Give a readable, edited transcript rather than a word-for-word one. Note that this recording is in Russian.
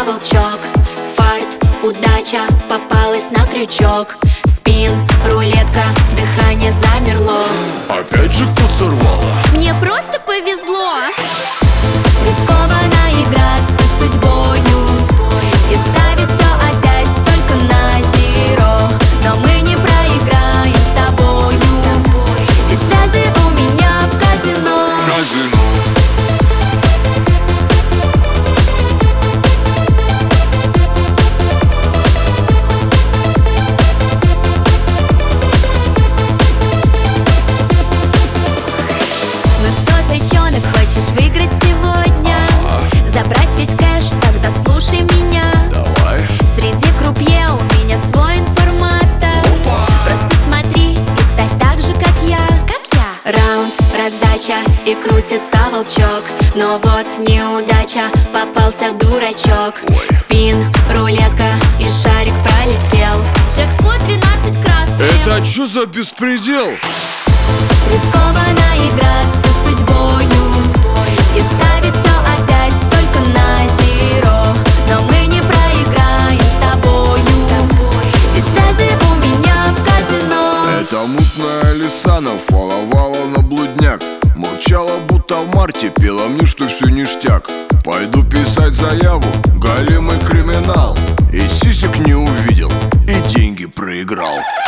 волчок. Фарт, удача, попалась на крючок. Спин, рулетка, дыхание замерло. Опять же кто сорвала? Мне просто повезло. Рискованно играться с судьбою и ставить все опять только на зеро. Но мы не проиграем с тобою, ведь связи у меня в казино. Ну что, зайчонок, хочешь выиграть сегодня? Забрать весь кэш, тогда слушай меня. Давай. Среди крупье у меня свой информатор. Просто смотри и ставь так же, как я. Раунд, раздача и крутится волчок. Но вот неудача, попался дурачок. Спин, рулетка и шарик пролетел. Джекпот 12 красным. Это чё за беспредел? Рискованно играться с судьбою и ставить все опять только на зеро. Но мы не проиграем с тобою, ведь связи у меня в казино. Это мутная Лисана фоловала на блудняк. Молчала, будто в марте, пела мне, что все ништяк. Пойду писать заяву, галимый криминал. И сисек не увидел, и деньги проиграл.